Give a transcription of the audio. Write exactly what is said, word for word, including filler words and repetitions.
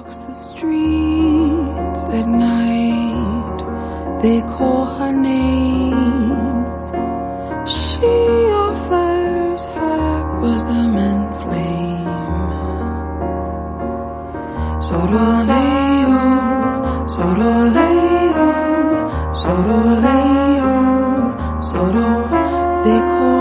walks the streets at night. They call her names. She offers her bosom and flame. Soroleo, soroleo, soroleo, soro. They call